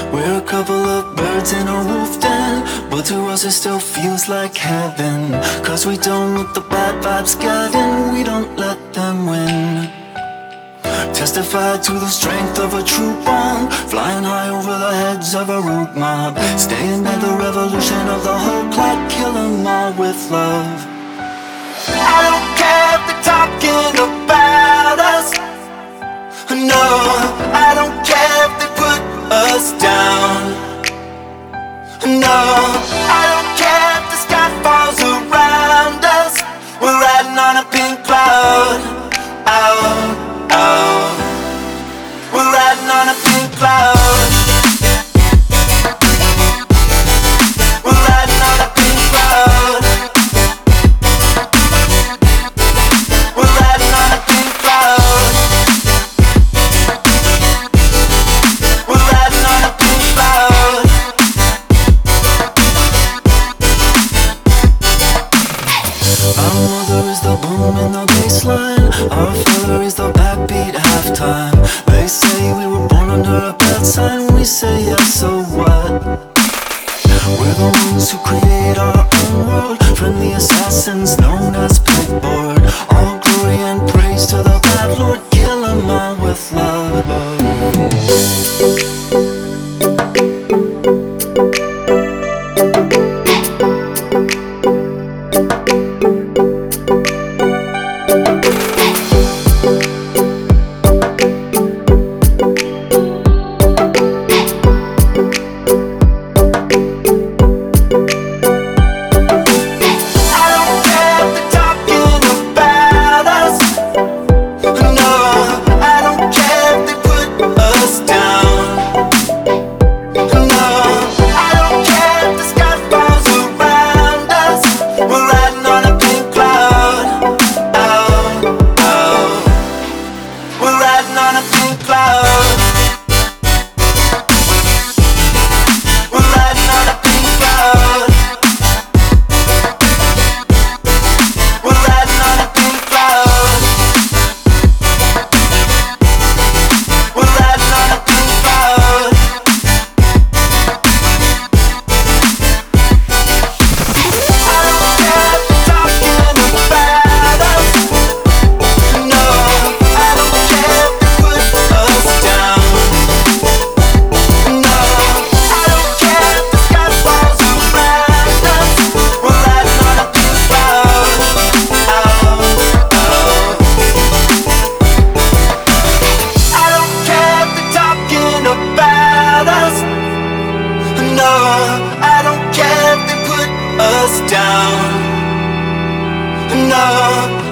We're a couple of birds in a roof den, but to us it still feels like heaven. Cause we don't let the bad vibes get in, we don't let them win. Testify to the strength of a true bond, flying high over the heads of a root mob, staying at the revolution of the whole clock, kill 'em all with love. I don't care if they're talking about us. No, I don't care if they put us down. No, I don't care if the sky falls around us. We're riding on a pink cloud. Oh, oh. We're riding on a pink cloud. We're riding on a pink cloud. We're riding on a pink cloud. We're riding on a pink cloud. Our mother is the boom in the bassline. Our father is the backbeat halftime. They say we were born under a bad sign. We say yes, so what? We're the ones who create our own world, friendly assassins known as pegboard. All glory and praise to the bad Lord, kill 'em all with love. I don't care if they put us down. No.